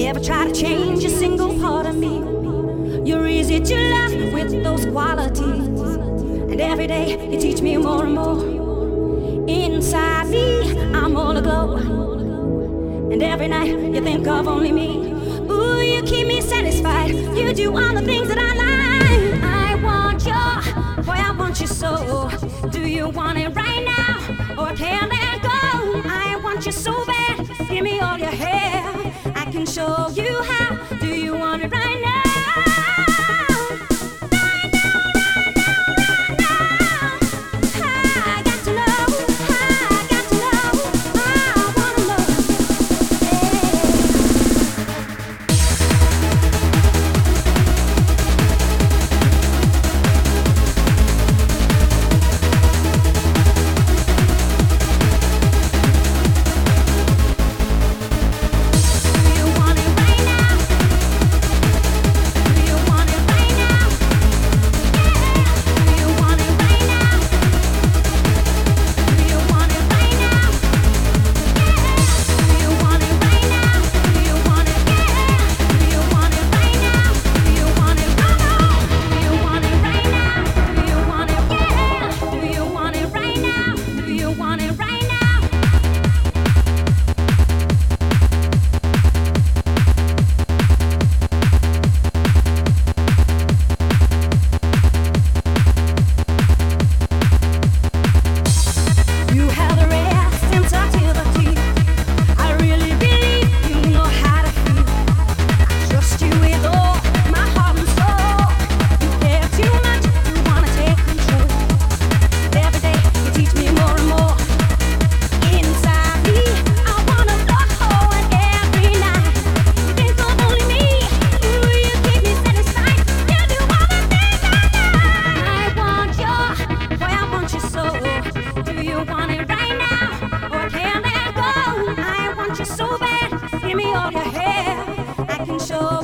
never try to change a single part of me. You're easy to love with those qualities, and every day you teach me more and more. Inside me, I'm all aglow, and every night you think of only me. Ooh, you keep me satisfied. You do all the things that I like. I want you, boy, I want you so. Do you want it right now, or can I let go? I want you so bad. Give me all your hair. I can show you how. Do you want it right now? So bad, give me all your hair. I can show